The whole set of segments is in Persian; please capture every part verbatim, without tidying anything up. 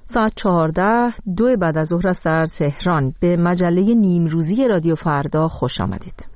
ساعت چهارده دو بعد از ظهر است در تهران. به مجله نیمروزی رادیو فردا خوش آمدید.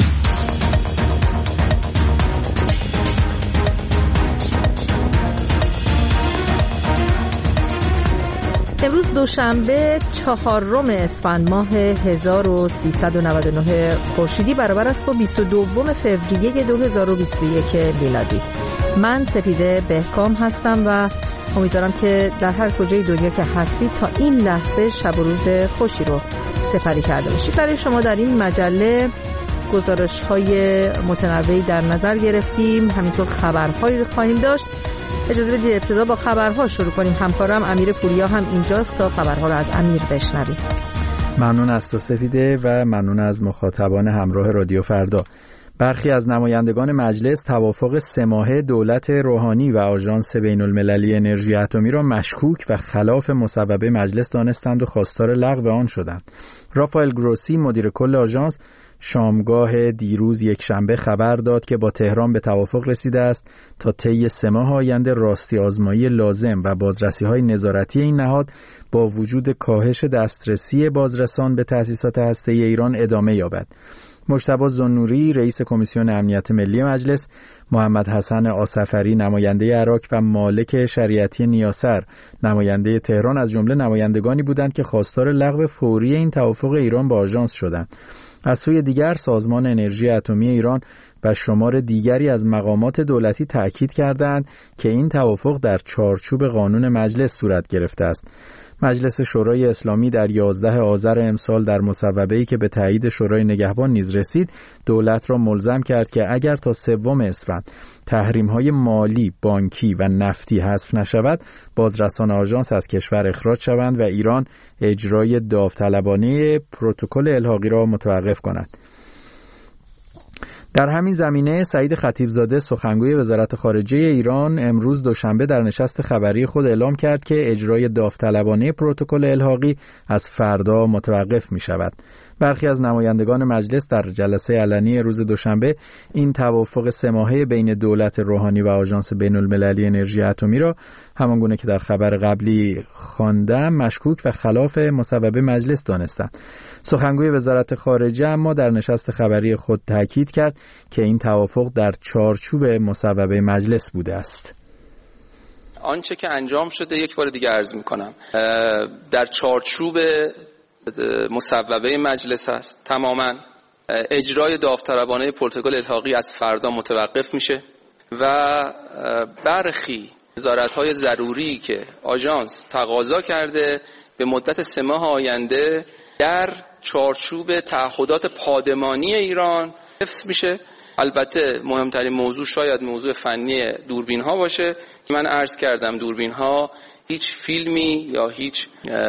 امروز دوشنبه چهارم اسفند ماه هزار و سیصد و نود و نه خورشیدی برابر است با بیست و دو فوریه دو هزار و بیست و یک میلادی. من سپیده بهکام هستم و امیدوارم که در هر کجای دنیا که هستید تا این لحظه شب و روز خوشی رو سپری کرده باشید. برای شما در این مجله گزارش‌های متنوعی در نظر گرفتیم، همینطور خبرهایی رو خواهیم داشت. اجازه بدید ابتدا با خبرها شروع کنیم. همکارم امیر پوریا هم اینجاست تا خبرها رو از امیر بشنویم. ممنون از تو سپیده و ممنون از مخاطبان همراه رادیو فردا. برخی از نمایندگان مجلس توافق سه ماهه دولت روحانی و آژانس بین‌المللی انرژی اتمی را مشکوک و خلاف مصوبه مجلس دانستند و خواستار لغو آن شدند. رافائل گروسی مدیر کل آژانس شامگاه دیروز یک شنبه خبر داد که با تهران به توافق رسیده است تا طی سه ماه آینده راستی آزمایی لازم و بازرسی‌های نظارتی این نهاد با وجود کاهش دسترسی بازرسان به تأسیسات هسته‌ای ایران ادامه یابد. مجتبی زنوری رئیس کمیسیون امنیت ملی مجلس، محمد حسن آصفری نماینده عراق و مالک شریعتی نیاسر نماینده تهران از جمله نمایندگانی بودند که خواستار لغو فوری این توافق ایران با آژانس شدند. از سوی دیگر سازمان انرژی اتمی ایران و شمار دیگری از مقامات دولتی تأکید کردند که این توافق در چارچوب قانون مجلس صورت گرفته است. مجلس شورای اسلامی در یازده آذر امسال در مصوبه‌ای که به تایید شورای نگهبان نیز رسید، دولت را ملزم کرد که اگر تا سوم اسفند تحریم‌های مالی، بانکی و نفتی حذف نشود، بازرسان آژانس از کشور اخراج شوند و ایران اجرای داوطلبانه پروتکل الحاقی را متوقف کند. در همین زمینه سعید خطیبزاده سخنگوی وزارت خارجه ایران امروز دوشنبه در نشست خبری خود اعلام کرد که اجرای داوطلبانه پروتکل الحاقی از فردا متوقف می شود. برخی از نمایندگان مجلس در جلسه علنی روز دوشنبه این توافق سه ماهه بین دولت روحانی و آژانس بین‌المللی انرژی اتمی را همانگونه که در خبر قبلی خواندم مشکوک و خلاف مصوبه مجلس دانستند. سخنگوی وزارت خارجه اما در نشست خبری خود تاکید کرد که این توافق در چارچوب مصوبه مجلس بوده است. آنچه که انجام شده یک بار دیگه عرض می‌کنم در چارچوب مصوبه مجلس است. تماما اجرای داوطلبانه پروتکل الحاقی از فردا متوقف میشه و برخی نظارت‌های ضروری که آژانس تقاضا کرده به مدت سه ماه آینده در چارچوب تعهدات پادمانی ایران حفظ میشه. البته مهمترین موضوع شاید موضوع فنی دوربین ها باشه که من عرض کردم دوربین ها هیچ فیلمی یا هیچ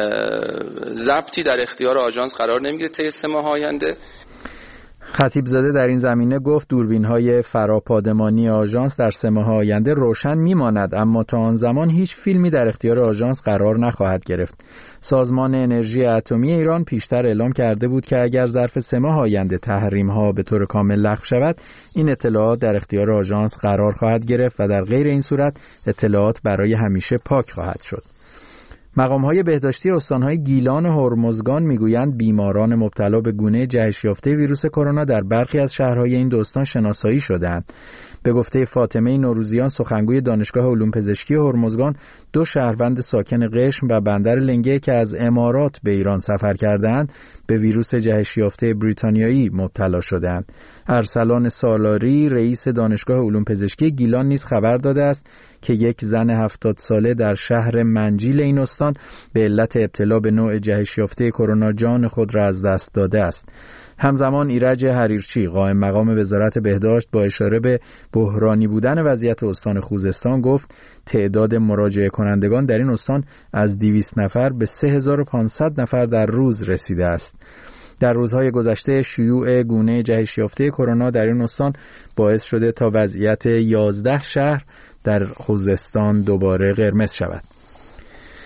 ضبطی در اختیار آژانس قرار نمیگیره طی سه ماه آینده. خطیبزاده در این زمینه گفت دوربین‌های فراپادمانی آژانس در سه ماه آینده روشن میماند، اما تا آن زمان هیچ فیلمی در اختیار آژانس قرار نخواهد گرفت. سازمان انرژی اتمی ایران پیشتر اعلام کرده بود که اگر ظرف سه ماه آینده تحریم‌ها به طور کامل لغو شود، این اطلاعات در اختیار آژانس قرار خواهد گرفت و در غیر این صورت اطلاعات برای همیشه پاک خواهد شد. مقام‌های بهداشتی استان‌های گیلان و هرمزگان می‌گویند بیماران مبتلا به گونه جهش یافته ویروس کرونا در برخی از شهرهای این دو استان شناسایی شدند. به گفته فاطمه نوروزیان سخنگوی دانشگاه علوم پزشکی هرمزگان، دو شهروند ساکن قشم و بندر لنگه که از امارات به ایران سفر کردند به ویروس جهش یافته بریتانیایی مبتلا شدند. ارسلان سالاری رئیس دانشگاه علوم پزشکی گیلان نیز خبر داده است که یک زن هفتاد ساله در شهر منجیل این استان به علت ابتلا به نوع جهش یافته کرونا جان خود را از دست داده است. همزمان ایرج حریرچی قائم مقام وزارت بهداشت با اشاره به بحرانی بودن وضعیت استان خوزستان گفت تعداد مراجعه کنندگان در این استان از دویست نفر به سه هزار و پانصد نفر در روز رسیده است. در روزهای گذشته شیوع گونه جهش یافته کرونا در این استان باعث شده تا وضعیت یازده شهر در خوزستان دوباره قرمز شود.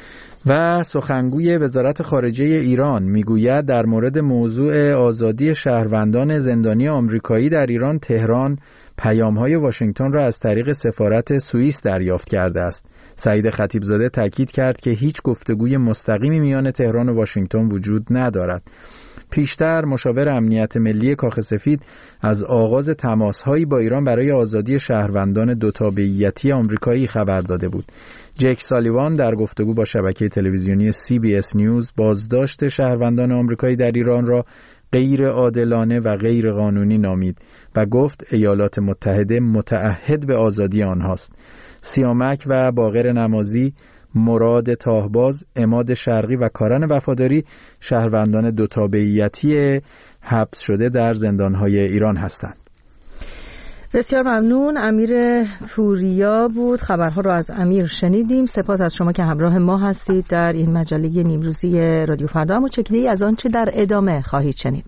و سخنگوی وزارت خارجه ایران میگوید در مورد موضوع آزادی شهروندان زندانی آمریکایی در ایران، تهران پیام‌های واشنگتن را از طریق سفارت سوئیس دریافت کرده است. سعید خطیبزاده تاکید کرد که هیچ گفتگوی مستقیمی میان تهران و واشنگتن وجود ندارد. پیشتر مشاور امنیت ملی کاخ سفید از آغاز تماس‌هایی با ایران برای آزادی شهروندان دو تابعیتی آمریکایی خبر داده بود. جک سالیوان در گفتگو با شبکه تلویزیونی سی بی اس نیوز بازداشت شهروندان آمریکایی در ایران را غیر عادلانه و غیر قانونی نامید و گفت ایالات متحده متعهد به آزادی آنهاست. سیامک و باقر نمازی، مراد تاهباز، عماد شرقی و کارن وفاداری شهروندان دو تابعیتی حبس شده در زندان‌های ایران هستند. بسیار ممنون. امیر پوریا بود. خبرها رو از امیر شنیدیم. سپاس از شما که همراه ما هستید در این مجله نیمروزی رادیو فردا. اما چکیده‌ای از آنچه در ادامه خواهید شنید.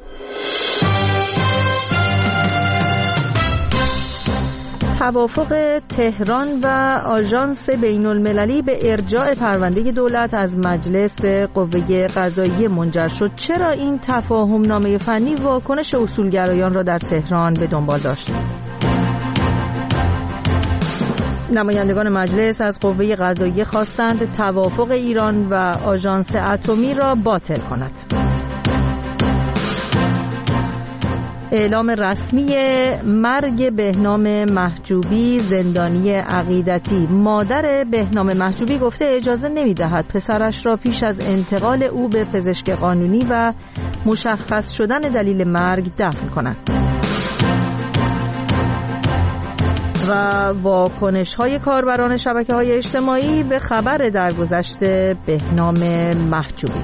توافق تهران و آژانس بین المللی به ارجاع پرونده دولت از مجلس به قوه قضاییه منجر شد. چرا این تفاهم نامه فنی واکنش اصولگرایان را در تهران به دنبال داشت؟ نمایندگان مجلس از قوه قضاییه خواستند توافق ایران و آژانس اتمی را باطل کند. اعلام رسمی مرگ بهنام محجوبی، زندانی عقیدتی. مادر بهنام محجوبی گفته اجازه نمی‌دهد پسرش را پیش از انتقال او به پزشک قانونی و مشخص شدن دلیل مرگ دفن کند. و واکنش‌های کاربران شبکه‌های اجتماعی به خبر درگذشت بهنام محجوبی.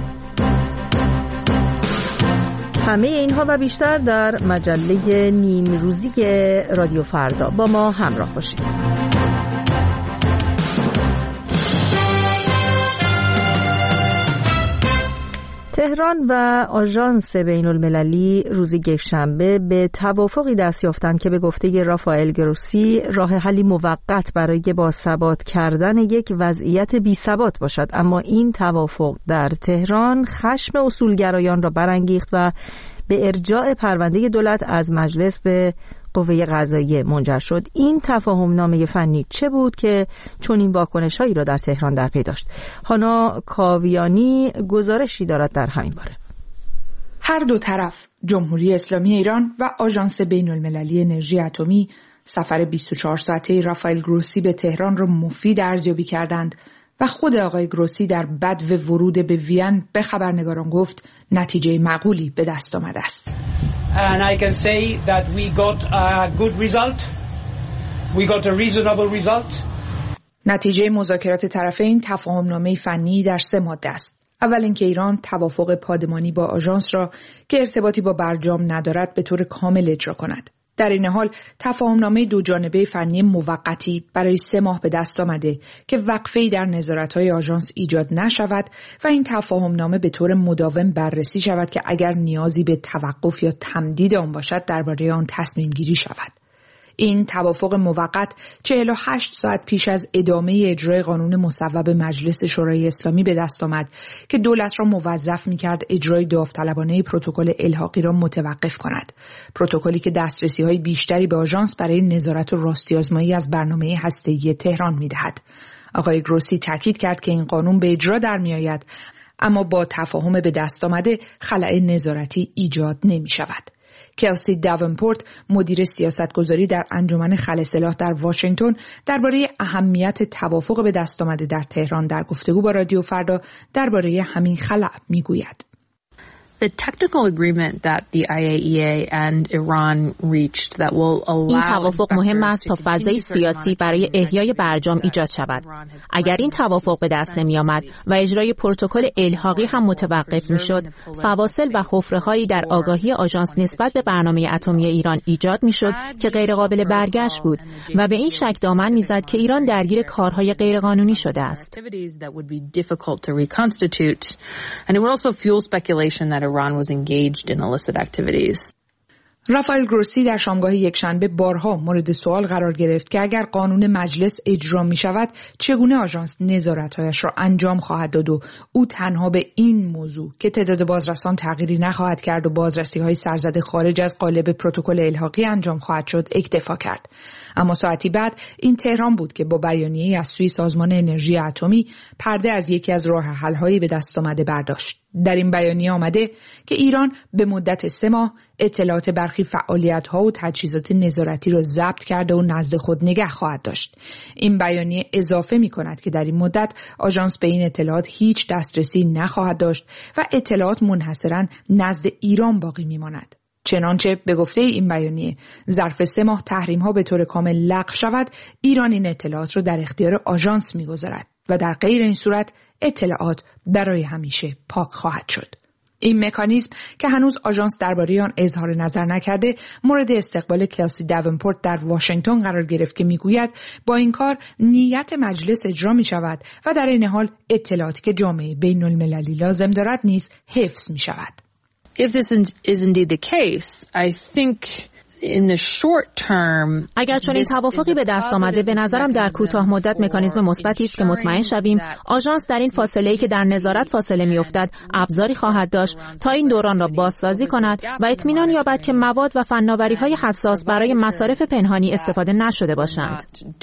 همه اینها و بیشتر در مجله نیمروزی رادیو فردا. با ما همراه باشید. تهران و آژانس بین المللی روز یکشنبه به توافقی دست یافتند که به گفته رافائل گروسی راه حلی موقت برای باثبات کردن یک وضعیت بی ثبات باشد. اما این توافق در تهران خشم اصولگرایان را برانگیخت و به ارجاع پرونده دولت از مجلس به قوه قضاییه منجر شد. این تفاهم نامه فنی چه بود که چون این واکنش‌هایی را در تهران در پی داشت؟ هانا کاویانی گزارشی دارد در همین باره. هر دو طرف، جمهوری اسلامی ایران و آژانس بین المللی انرژی اتمی، سفر بیست و چهار ساعته رافائل گروسی به تهران را مفید ارزیابی کردند و خود آقای گروسی در بدو ورود به وین به خبرنگاران گفت نتیجه معقولی به دست آمده است. And I can say that we got a good result. We got a reasonable result. نتیجه مذاکرات طرفین تفاهمنامه فنی در سه ماده است. اول اینکه ایران توافق پادمانی با آژانس را که ارتباطی با برجام ندارد به طور کامل اجرا کند. در این حال تفاهمنامه دو جانبه فنی موقتی برای سه ماه به دست آمده که وقفه‌ای در نظارت‌های آژانس ایجاد نشود و این تفاهمنامه به طور مداوم بررسی شود که اگر نیازی به توقف یا تمدید آن باشد درباره آن تصمیم گیری شود. این توافق موقت چهل و هشت ساعت پیش از ادامه اجرای قانون مصوب مجلس شورای اسلامی به دست آمد که دولت را موظف می‌کرد اجرای داوطلبانه پروتکل الحاقی را متوقف کند. پروتکلی که دسترسی‌های بیشتری به آژانس برای نظارت و راستی‌آزمایی از برنامه هسته‌ای تهران می‌دهد. آقای گروسی تاکید کرد که این قانون به اجرا در می‌آید، اما با تفاهم به دست آمده خلأ نظارتی ایجاد نمی‌شود. کلسی داونپورت، مدیر سیاستگذاری در انجمن خلع سلاح در واشنگتن، درباره اهمیت توافق به دست آمده در تهران در گفتگو با رادیو فردا درباره همین خلأ میگوید. The technical agreement that the آی ای ای ای and Iran reached that will allow این توافق مهم است تا فضای سیاسی برای احیای برجام ایجاد شود. اگر این توافق به دست نمی آمد و اجرای پروتکل الحاقی هم متوقف می شد، فواصل و حفره‌هایی در آگاهی آژانس نسبت به برنامه اتمی ایران ایجاد می شد که غیر قابل برگشت بود و به این شک دامن می زد که ایران درگیر کارهای غیرقانونی شده است. Iran was engaged in illicit activities. رافائل گروسی در شامگاه یکشنبه بارها مورد سوال قرار گرفت که اگر قانون مجلس اجرا می شود چگونه آژانس نظارت‌هایش را انجام خواهد داد و او تنها به این موضوع که تعداد بازرسان تغییری نخواهد کرد و بازرسی‌های سرزده خارج از قالب پروتکل الحاقی انجام خواهد شد اکتفا کرد. اما ساعتی بعد این تهران بود که با بیانیه‌ای از سوی سازمان انرژی اتمی پرده از یکی از راه حل‌های به دست آمده برداشت. در این بیانیه آمده که ایران به مدت سه ماه اطلاعات برخی فعالیت‌ها و تجهیزات نظارتی را ضبط کرده و نزد خود نگه خواهد داشت. این بیانیه اضافه می‌کند که در این مدت آژانس به این اطلاعات هیچ دسترسی نخواهد داشت و اطلاعات منحصراً نزد ایران باقی می‌ماند. چنانچه به گفته این بیانیه ظرف سه ماه تحریم‌ها به طور کامل لغو شود، ایران این اطلاعات را در اختیار آژانس می‌گذارد و در غیر این صورت اطلاعات برای همیشه پاک خواهد شد. این مکانیزم که هنوز آژانس درباره آن اظهار نظر نکرده، مورد استقبال کلسی داونپورت در واشنگتن قرار گرفت که میگوید با این کار نیت مجلس اجرا می شود و در این حال اطلاعاتی که جامعه بین المللی لازم دارد نیز حفظ می شود. If this is indeed the case, I think in the short term, اگر چون این توافقی به دست آمده، به نظرم در کوتاه مدت مکانیزم مثبتی است که مطمئن شویم آژانس در این فاصله‌ای که در نظارت فاصله می‌افتد ابزاری خواهد داشت تا این دوران را بازسازی کند و اطمینان یابد که مواد و فناوری‌های حساس برای مصارف پنهانی استفاده نشده باشند.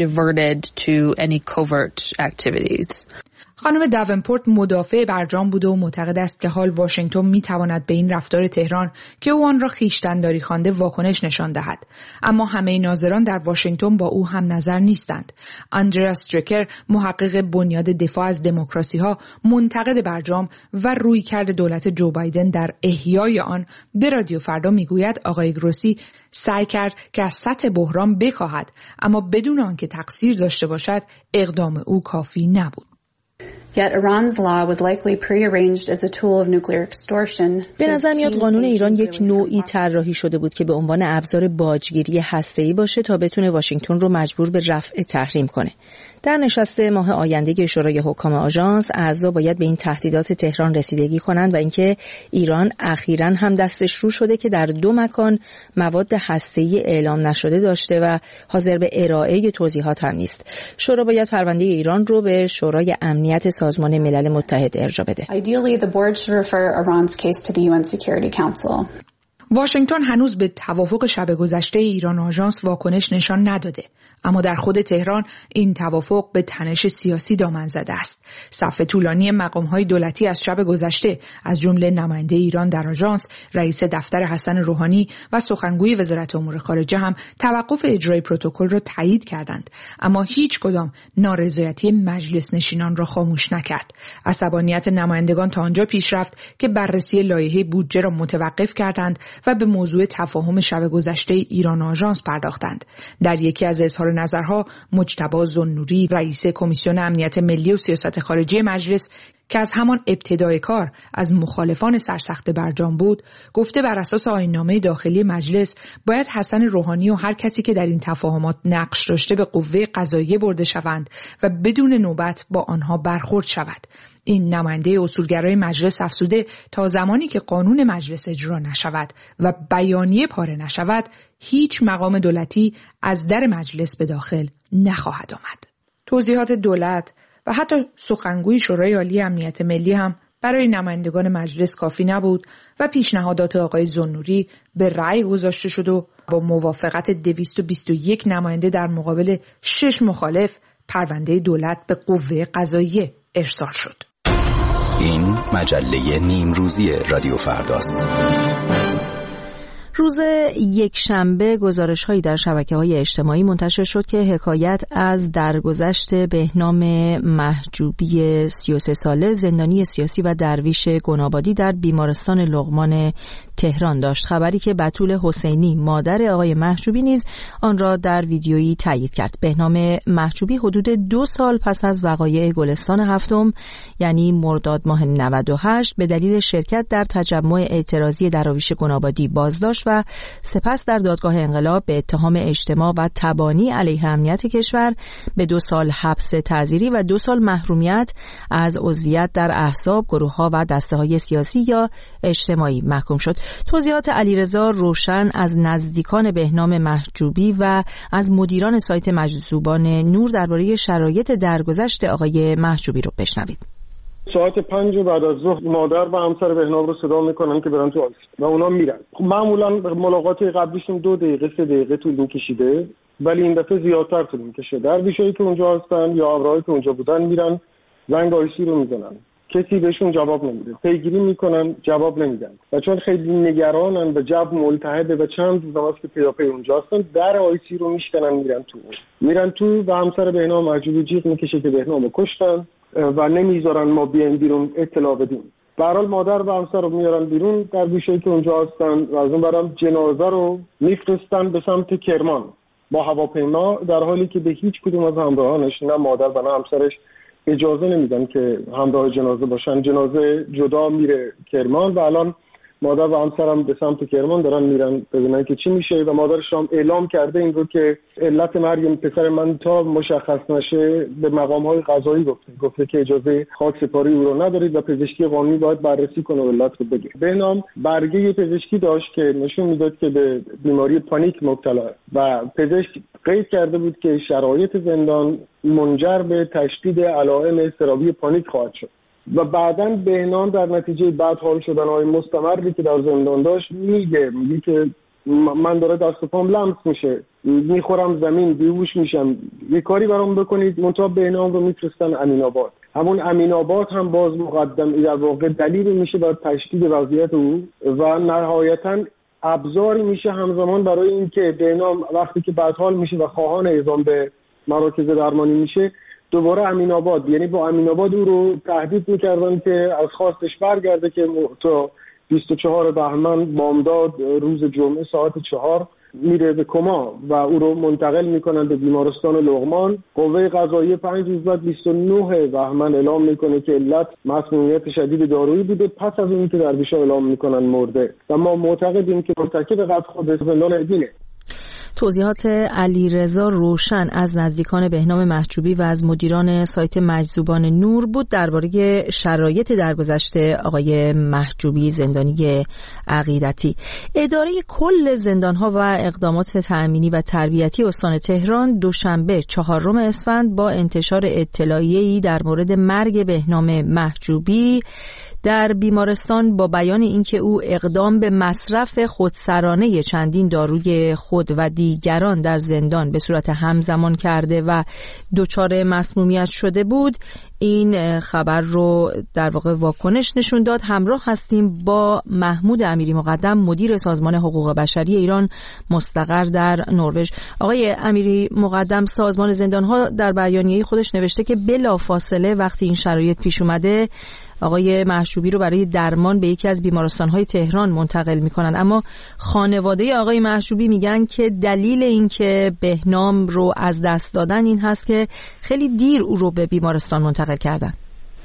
خانم داونپورت مدافع برجام بوده و معتقد است که حال واشنگتن می‌تواند به این رفتار تهران که او آن را خویشتن‌داری خوانده واکنش نشان دهد. اما همه ناظران در واشنگتن با او هم نظر نیستند. آندریا استریکر، محقق بنیاد دفاع از دموکراسی‌ها، منتقد برجام و رویکرد دولت جو بایدن در احیای آن، به رادیو فردا میگوید آقای گروسی سعی کرد که از سطح بحران بکاهد، اما بدون آنکه تقصیر داشته باشد اقدام او کافی نبود. Yet Iran's law was likely prearranged as a tool of nuclear extortion. به نظر میاد قانون ایران یک نوعی طراحی شده بود که به عنوان ابزار باجگیری هسته‌ای باشه تا بتونه واشنگتن رو مجبور به رفع تحریم کنه. در نشست ماه آینده شورای حکام آژانس، اعضا باید به این تهدیدات تهران رسیدگی کنند و اینکه ایران اخیراً هم دستش رو شده که در دو مکان مواد هسته‌ای اعلام نشده داشته و حاضر به ارائه توضیحات هم نیست. شورا باید پرونده ایران رو به شورای امنیت سازمان ملل متحد ارجاع بده. Ideally, the board should refer Iran's case to the یو ان Security Council. واشنگتن هنوز به توافق شب گذشته ایران آژانس واکنش نشان نداده، اما در خود تهران این توافق به تنش سیاسی دامن زده است. صف طولانی مقام‌های دولتی از شب گذشته از جمله نماینده ایران در آژانس، رئیس دفتر حسن روحانی و سخنگوی وزارت امور خارجه هم توقف اجرای پروتکل را تایید کردند، اما هیچ کدام نارضایتی مجلس نشینان را خاموش نکرد. عصبانیت نمایندگان تا آنجا پیش رفت که بررسی لایحه بودجه را متوقف کردند و به موضوع تفاهم شب گذشته ایران آژانس پرداختند. در یکی از اظهار نظرها مجتبی ذوالنوری، رئیس کمیسیون امنیت ملی و سیاست خارجی مجلس که از همان ابتدای کار از مخالفان سرسخت برجام بود، گفته بر اساس آیین‌نامه داخلی مجلس باید حسن روحانی و هر کسی که در این تفاهمات نقش داشته به قوه قضاییه برده شوند و بدون نوبت با آنها برخورد شود. این نماینده اصولگرای مجلس افزوده تا زمانی که قانون مجلس اجرا نشود و بیانیه پاره نشود، هیچ مقام دولتی از در مجلس به داخل نخواهد آمد. توضیحات دولت و حتی سخنگوی شورای عالی امنیت ملی هم برای نمایندگان مجلس کافی نبود و پیشنهادات آقای ذوالنوری به رأی گذاشته شد و با موافقت دویست و بیست و یک نماینده در مقابل شش مخالف پرونده دولت به قوه قضاییه ارسال شد. این مجله نیمروزی رادیو فرداست. روز یکشنبه گزارش‌هایی در شبکه‌های اجتماعی منتشر شد که حکایت از درگذشت بهنام محجوبی سی و سه ساله، زندانی سیاسی و درویش گنابادی در بیمارستان لقمان تهران داشت. خبری که بتول حسینی، مادر آقای محجوبی، نیز آن را در ویدیویی تایید کرد. بهنام محجوبی حدود دو سال پس از وقایع گلستان هفتم، یعنی مرداد ماه نود و هشت، به دلیل شرکت در تجمع اعتراضی دراویش گنابادی بازداشت بازداشت و سپس در دادگاه انقلاب به اتهام اجتماع و تبانی علیه امنیت کشور به دو سال حبس تعزیری و دو سال محرومیت از عضویت در احزاب، گروه‌ها و دسته‌های سیاسی یا اجتماعی محکوم شد. توضیحات علیرضا روشن از نزدیکان بهنام محجوبی و از مدیران سایت مجذوبان نور درباره شرایط درگذشت آقای محجوبی رو بشنوید. ساعت پنج بعد از ظهر مادر و همسر بهنام رو صدا میکنن که برن تو آیسی و اونا میرن. معمولا ملاقات قبلیشون دو دقیقه سه دقیقه طول میکشیده، ولی این دفعه زیادتر طول میکشه. درویشایی که اونجا هستن یا ابرهایی که اونجا بودن میرن زنگ آیسی رو میزنن، کسی بهشون جواب نمیده، پیگیری میکنن جواب نمیدن و چون خیلی نگرانن و جو ملتهبه و چند روز هست که پیاپی اونجا هستن، در آیسی رو میشکنن میرن تو میرن تو و همسر بهنام محجوبی جیغ میکشه که بهنامو کشتن و نمیذارن ما بیایم بیرون اطلاع بدیم. به هر حال مادر و همسر رو میارن بیرون، در گوشه‌ای که اونجا هستن و از اون برام جنازه رو میفرستن به سمت کرمان با هواپیما، در حالی که به هیچ کدوم از همراهانش نه مادر و نه همسرش اجازه نمیدن که همراه جنازه باشن. جنازه جدا میره کرمان و الان مادر و همسرم به سمت کرمان دارن میرن ببینن که چی میشه و مادرش هم اعلام کرده این رو که علت مرگ پسر من تا مشخص نشه به مقام‌های قضایی گفته گفته که اجازه خاکسپاری او رو ندارید و پزشکی قانونی باید بررسی کنه و علت رو بگه. بهنام برگه پزشکی داشت که نشون میداد که به بیماری پانیک مبتلا و پزشک قید کرده بود که شرایط زندان منجر به تشدید علائم اضطرابی پانیک خواهد شد و بعداً بهنام در نتیجه بد حال شدن‌های مستمری که در زندان داشت میگه میگه که من داره دست و پام لمس میشه، میخورم زمین، بیهوش میشم، یه کاری برام بکنید. منتها بهنام رو میفرستن امین آباد. همون امین آباد هم باز مقدم در واقع دلیلی میشه بر تشدید وضعیت او و نهایتاً ابزاری میشه همزمان برای اینکه بهنام وقتی که بد حال میشه و خواهان اعزام به مراکز درمانی میشه دوباره امین آباد، یعنی با امین آباد او رو تهدید میکردن که از خواستش برگرده که تا بیست و چهار بهمن بامداد روز جمعه ساعت چهار میره به کما و او رو منتقل میکنن به بیمارستان لقمان. قوه قضاییه پنج روز بعد بیست و نه بهمن اعلام میکنه که علت مسمومیت شدید دارویی بوده، پس از اینکه درویشا اعلام میکنن مرده و ما معتقدیم که مرتکب قتل خود زندان ادینه. توضیحات علیرضا روشن از نزدیکان بهنام محجوبی و از مدیران سایت مجذوبان نور بود درباره شرایط درگذشت آقای محجوبی زندانی عقیدتی. اداره کل زندان‌ها و اقدامات تأمینی و تربیتی استان تهران دوشنبه چهارم اسفند با انتشار اطلاعیه‌ای در مورد مرگ بهنام محجوبی در بیمارستان با بیان اینکه او اقدام به مصرف خودسرانه چندین داروی خود و دیگران در زندان به صورت همزمان کرده و دچار مسمومیت شده بود، این خبر رو در واقع واکنش نشون داد. همراه هستیم با محمود امیری مقدم، مدیر سازمان حقوق بشری ایران مستقر در نروژ. آقای امیری مقدم، سازمان زندان‌ها در بیانیه خودش نوشته که بلافاصله وقتی این شرایط پیش اومده آقای محجوبی رو برای درمان به یکی از بیمارستان‌های تهران منتقل می‌کنن، اما خانواده آقای محجوبی میگن که دلیل این که بهنام رو از دست دادن این هست که خیلی دیر او رو به بیمارستان منتقل کردن.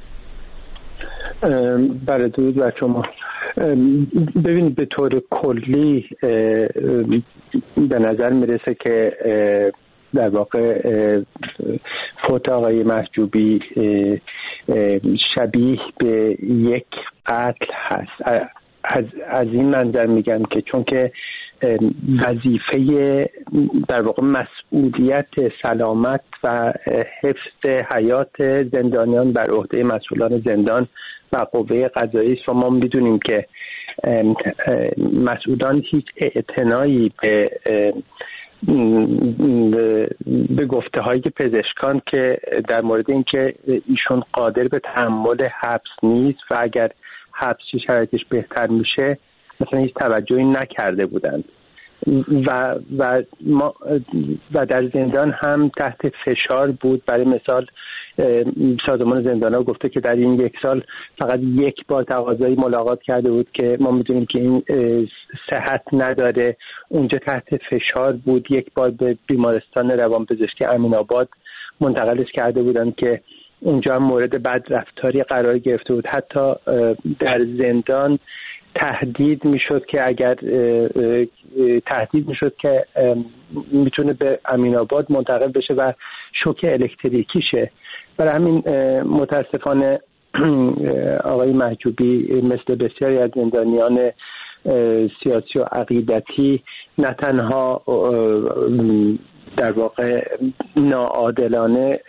بله، درود بر شما. ببینید به طور کلی به نظر میرسه که در واقع فوت آقای محجوبی شبیه به یک قتل هست. از, از این منظر میگم که چون که وظیفه در واقع مسئولیت سلامت و حفظ حیات زندانیان بر عهده مسئولان زندان و قوه قضاییه است و ما میدونیم که مسئولان هیچ اعتنایی به به گفته های پزشکان که در مورد اینکه ایشون قادر به تحمل حبس نیست و اگر حبس شرایطش بهتر میشه مثلا هیچ توجهی نکرده بودند و و ما و در زندان هم تحت فشار بود. برای مثال سازمان زندان‌ها گفته که در این یک سال فقط یک بار تقاضای ملاقات کرده بود که ما میدونیم که این صحت نداره. اونجا تحت فشار بود. یک بار به بیمارستان روانپزشکی امین آباد منتقلش کرده بودن که اونجا هم مورد بدرفتاری قرار گرفته بود. حتی در زندان تهدید میشد که اگر تهدید میشد که میتونه به امین‌آباد منتقل بشه و شوک الکتریکی شه. برای همین متاسفانه آقای محجوبی مثل بسیاری از زندانیان سیاسی و عقیدتی نه تنها در واقع ناعادلانه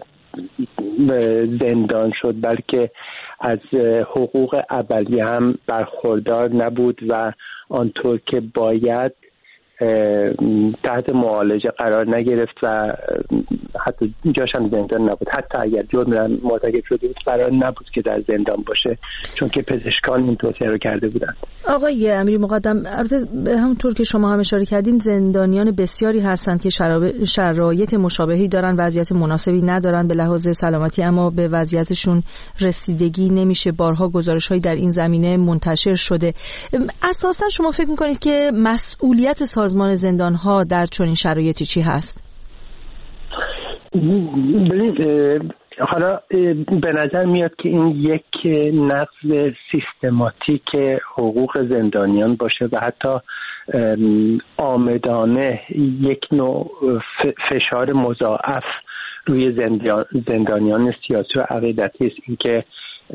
زندان شد، بلکه از حقوق اولیه هم برخوردار نبود و آنطور که باید تحت معالجه قرار نگرفت و حتی جاش هم زندان نبود. حتی اگر جرم مرتکب شده بود قرار نبود که در زندان باشه، چون که پزشکان این توصیه رو کرده بودند. آقای امیری مقدم، همونطور که شما هم اشاره کردین زندانیان بسیاری هستند که شرایط مشابهی دارن، وضعیت مناسبی ندارن به لحاظ سلامتی، اما به وضعیتشون رسیدگی نمیشه. بارها گزارش‌هایی در این زمینه منتشر شده. اساسا شما فکر می‌کنید که مسئولیت سازمان زندان‌ها در چنین شرایطی چی هست؟ ببینید، حالا به نظر میاد که این یک نقض سیستماتیک حقوق زندانیان باشه و حتی عامدانه یک نوع فشار مضاعف روی زندانیان سیاسی و عقیدتی است. اینکه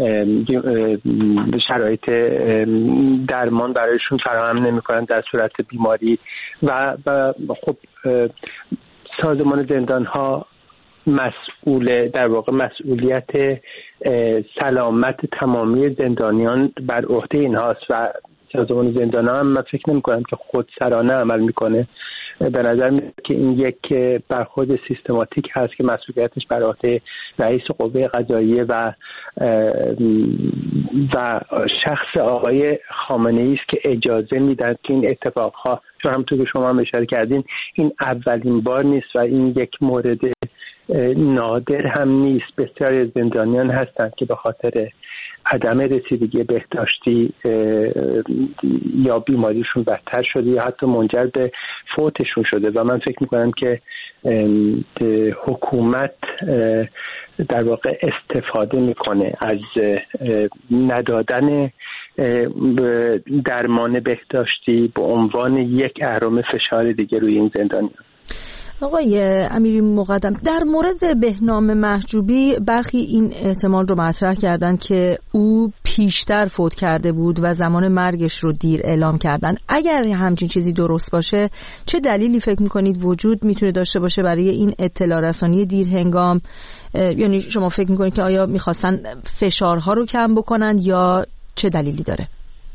شرایط درمان برایشون فراهم نمی‌کنن در صورت بیماری و, و خب سازمان زندان‌ها مسئول در واقع مسئولیت سلامت تمامی زندانیان بر عهده اینهاست و سازمان زندان‌ها هم من فکر نمی‌کنم که خودسرانه عمل می‌کنه. به نظر میاد که این یک برخورد سیستماتیک هست که مسئولیتش بر عهده رئیس قوه قضاییه و و شخص آقای خامنه‌ای است که اجازه میدن که این اتفاقها، چون همونطور که شما هم اشاره کردین این اولین بار نیست و این یک مورد نادر هم نیست. بسیاری از زندانیان هستند که به خاطر عدم رسیدگی بهداشتی یا بیماریشون بدتر شده یا حتی منجر به فوتشون شده و من فکر میکنم که حکومت در واقع استفاده میکنه از ندادن درمان بهداشتی به عنوان یک اهرم فشار دیگه روی این زندانیان. آقای امیری مقدم، در مورد بهنام محجوبی برخی این احتمال رو مطرح کردن که او پیشتر فوت کرده بود و زمان مرگش رو دیر اعلام کردن. اگر همچین چیزی درست باشه، چه دلیلی فکر میکنید وجود میتونه داشته باشه برای این اطلاع رسانی دیر هنگام؟ یعنی شما فکر میکنید که آیا میخواستن فشارها رو کم بکنن یا چه دلیلی داره؟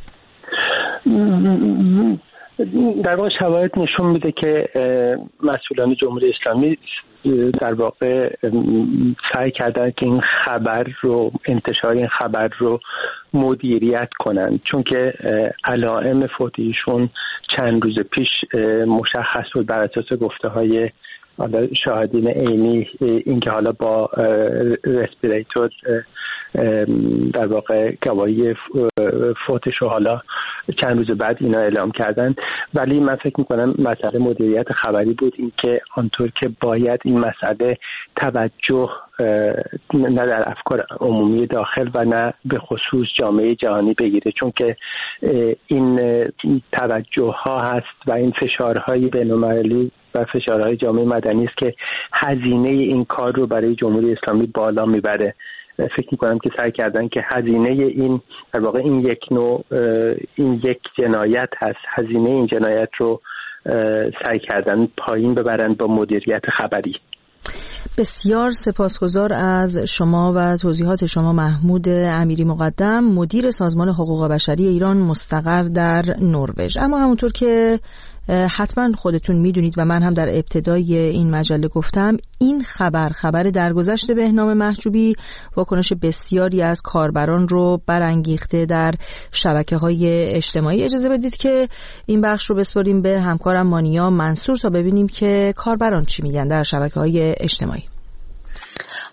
در واقع شواهد نشون میده که مسئولان جمهوری اسلامی در واقع سعی کردن که این خبر رو انتشار این خبر رو مدیریت کنن، چون که علائم فوت ایشون چند روز پیش مشخص بود بر اساس گفته های شاهدین عینی، اینکه حالا با رسپیراتور در واقع گواهی فوتش رو حالا چند روز بعد اینا اعلام کردن. ولی من فکر میکنم مسئله مدیریت خبری بود، اینکه آنطور که باید این مسئله توجه نه در افکار عمومی داخل و نه به خصوص جامعه جهانی بگیره، چون که این توجه ها هست و این فشارهای بین‌المللی و فشارهای جامعه مدنی است که هزینه این کار رو برای جمهوری اسلامی بالا میبره. فکر میکنم که سعی کردن که هزینه این در واقع این یک نوع این یک جنایت هست، هزینه این جنایت رو سعی کردن پایین ببرن با مدیریت خبری. بسیار سپاسگزار از شما و توضیحات شما محمود امیری مقدم، مدیر سازمان حقوق بشری ایران مستقر در نروژ. اما همونطور که حتما خودتون میدونید و من هم در ابتدای این مجله گفتم، این خبر خبر درگذشت بهنام محجوبی واکنش بسیاری از کاربران رو برانگیخته در شبکه‌های اجتماعی. اجازه بدید که این بخش رو بسپاریم به همکارم مانیا منصور تا ببینیم که کاربران چی میگن در شبکه‌های اجتماعی.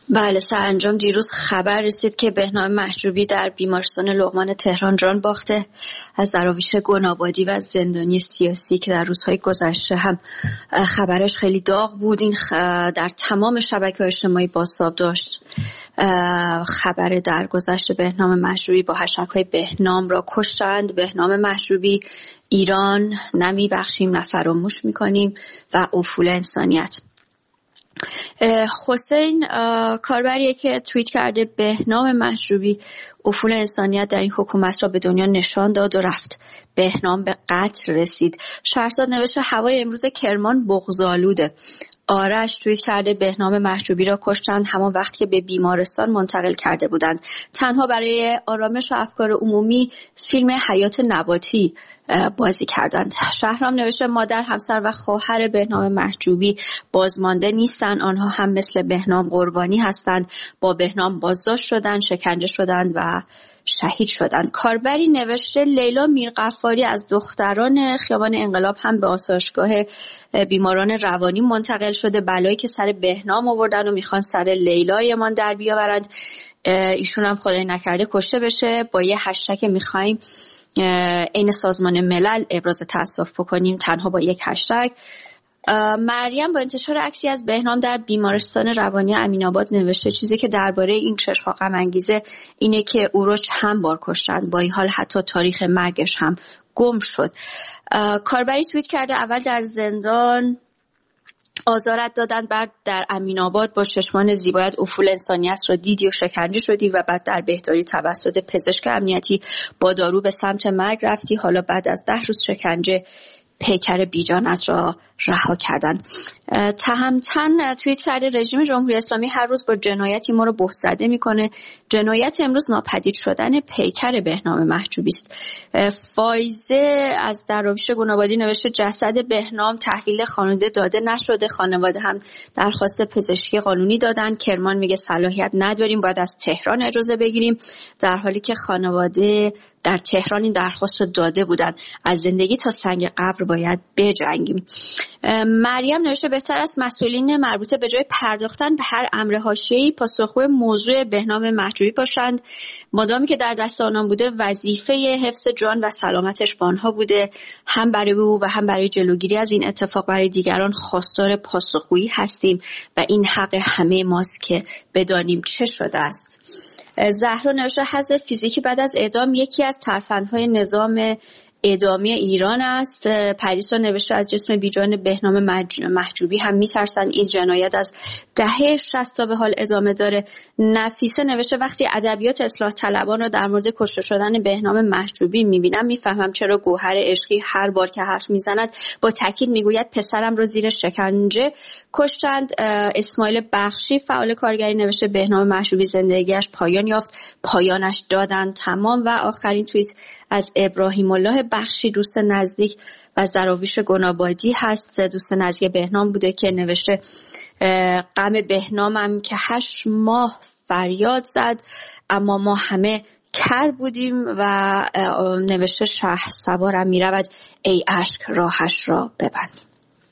بله، سرانجام دیروز خبر رسید که بهنام محجوبی در بیمارستان لقمان تهران جان باخته. از دراویش گنابادی و زندانی سیاسی که در روزهای گذشته هم خبرش خیلی داغ بود، این در تمام شبکه‌های اجتماعی بازتاب داشت. خبر درگذشت بهنام محجوبی با هشتگ‌های بهنام را کشتند، بهنام محجوبی، ایران نمیبخشیم، نه فراموش میکنیم و افول انسانیت. حسین کاربریه که توییت کرده بهنام محجوبی افول انسانیت در این حکومت را به دنیا نشان داد و رفت. بهنام به قتل رسید. شهرزاد نوشته هوای امروز کرمان بغض‌آلوده. آرش توییت کرده بهنام محجوبی را کشتند همان وقت که به بیمارستان منتقل کرده بودند. تنها برای آرامش و افکار عمومی فیلم حیات نباتی بازی کردند. شهرام نوشته مادر، همسر و خواهر بهنام محجوبی بازمانده نیستند. آنها هم مثل بهنام قربانی هستند. با بهنام بازداشت شدند، شکنجه شدند و شهید شدند. کاربری نوشته لیلا میرغفاری از دختران خیابان انقلاب هم به آسایشگاه بیماران روانی منتقل شده. بلایی که سر بهنام آوردن و میخوان سر لیلایمان در بیاورند. ایشون هم خدای نکرده کشته بشه. با یه هشتگ میخوایم عین سازمان ملل ابراز تأسف بکنیم، تنها با یک هشتگ. مریم با انتشار عکسی از بهنام در بیمارستان روانی امین‌آباد نوشته چیزی که درباره این چشم‌ها غم انگیزه اینه که او رو چند بار کشتند، با این حال حتی تاریخ مرگش هم گم شد. کاربری توییت کرده اول در زندان آزارت دادن، بعد در امین‌آباد با چشمان زیبایت افول انسانیت را دیدی و شکنجه شدی و بعد در بهداری توسط پزشک امنیتی با دارو به سمت مرگ رفتی. حالا بعد از ده روز شکنجه پیکر بیجانت را رها کردند. تهمتن توییت کرده رژیم جمهوری اسلامی هر روز با جنایتی ما رو بحث‌زده میکنه. جنایت امروز ناپدید شدن پیکر بهنام محجوبی است. فایزه از دراویش گنابادی نوشته جسد بهنام تحویل خانواده داده نشده، خانواده هم درخواست پزشکی قانونی دادن. کرمان میگه صلاحیت نداریم، باید از تهران اجازه بگیریم، در حالی که خانواده در تهران این درخواست رو داده بودن. از زندگی تا سنگ قبر باید بجنگیم. مریم نوشته بهتر است مسئولین مربوطه به جای پرداختن به هر امر حاشیه‌ای پاسخگوی موضوع بهنام محجوبی باشند. مادامی که در دست آنان بوده وظیفه حفظ جان و سلامتش با آنها بوده. هم برای او و هم برای جلوگیری از این اتفاق برای دیگران خواستار پاسخگویی هستیم و این حق همه ماست که بدانیم چه شده است. زهرا نوشته حذف فیزیکی بعد از اعدام یکی از ترفندهای نظام اعدامی ایران است. پریسا نوشته از جسم بیجان بهنام محجوبی هم میترسن، این جنایت از دهه شصت تا به حال ادامه داره. نفیسه نوشته وقتی ادبیات اصلاح طلبان را در مورد کشته شدن بهنام محجوبی میبینم میفهمم چرا گوهر عشقی هر بار که حرف میزند با تاکید میگوید پسرم را زیر شکنجه کشتند. اسماعیل بخشی فعال کارگری نوشته بهنام محجوبی زندگیش پایان یافت، پایانش دادن تمام. و آخرین توییت از ابراهیم الله بخشی دوست نزدیک و از دراویش گنابادی هست، دوست نزدیک بهنام بوده که نوشته غم بهنامم که هشت ماه فریاد زد اما ما همه کر بودیم و نوشته شه سوارم میرود ای اشک راهش را ببند.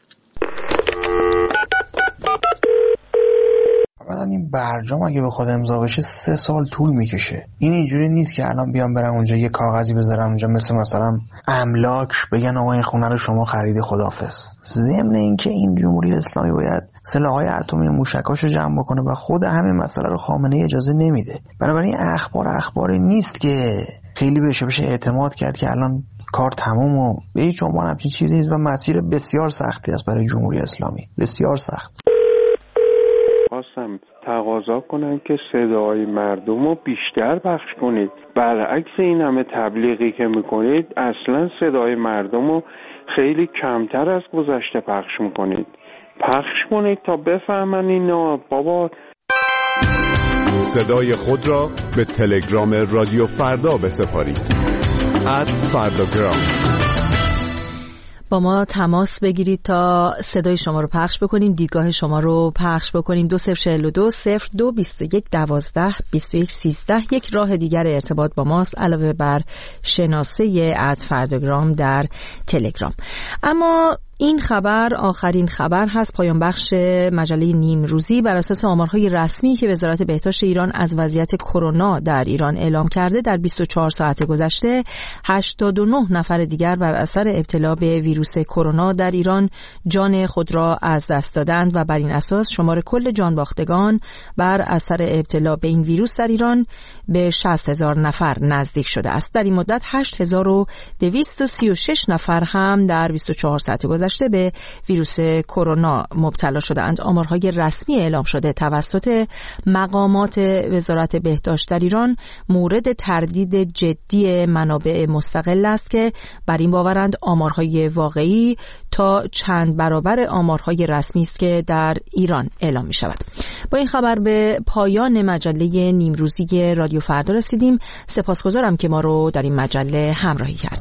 بعدن این برجام اگه بخواد امضا بشه سه سال طول میکشه. این اینجوری نیست که الان بیام برم اونجا یه کاغذی بذارم اونجا مثل مثلا املاک بگن آقا این خونه رو شما خریدی خداحافظ. ضمن اینکه این جمهوری اسلامی باید سلاح‌های اتمی موشکاشو جمع بکنه و خود همین مسئله رو خامنه‌ای اجازه نمیده. بنابراین اخبار اخباری نیست که خیلی بشه بشه اعتماد کرد که الان کار تموم و به هیچ عنوان همچین چیزی نیست و مسیر بسیار سختی است برای جمهوری اسلامی، بسیار سخت. خواستم تقاضا کنم که صدای مردم رو بیشتر پخش کنید. برعکس این همه تبلیغی که میکنید اصلا صدای مردم رو خیلی کمتر از گذشته پخش میکنید. پخش کنید تا بفهمن اینا. بابا صدای خود را به تلگرام رادیو فردا بسپارید. ات فرداگرام. با ما تماس بگیرید تا صدای شما رو پخش بکنیم، دیدگاه شما رو پخش بکنیم. دو صفر چهل و دو صفر دو بیست و یک دوازده بیست و یک سیزده یک راه دیگر ارتباط با ماست علاوه بر شناسه ات فرداگرام در تلگرام. اما این خبر آخرین خبر هست، پایان بخش مجله نیمروزی. بر اساس آمارهای رسمی که وزارت بهداشت ایران از وضعیت کرونا در ایران اعلام کرده، در بیست و چهار ساعت گذشته هشتاد و نه نفر دیگر بر اثر ابتلا به ویروس کرونا در ایران جان خود را از دست دادند و بر این اساس شمار کل جان باختگان بر اثر ابتلا به این ویروس در ایران به شصت هزار نفر نزدیک شده است. در این مدت هشت هزار و دویست و سی و شش نفر هم در بیست و چهار ساعت گذشته به ویروس کرونا مبتلا شدند. آمارهای رسمی اعلام شده توسط مقامات وزارت بهداشت در ایران مورد تردید جدی منابع مستقل است که بر این باورند آمارهای واقعی تا چند برابر آمارهای رسمی است که در ایران اعلام می شود. با این خبر به پایان مجله نیمروزی رادیو فردا رسیدیم. سپاسگزارم که ما رو در این مجله همراهی کردید.